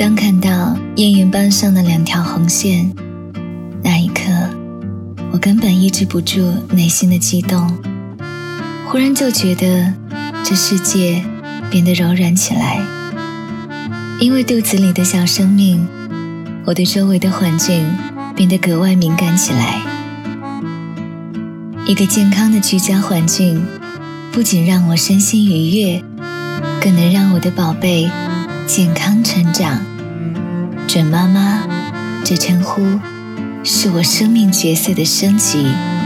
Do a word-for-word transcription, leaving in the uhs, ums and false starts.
当看到验孕棒上的两条红线，那一刻我根本抑制不住内心的激动，忽然就觉得这世界变得柔软起来。因为肚子里的小生命，我对周围的环境变得格外敏感起来。一个健康的居家环境不仅让我身心愉悦，更能让我的宝贝健康成长。准妈妈这称呼是我生命角色的升级。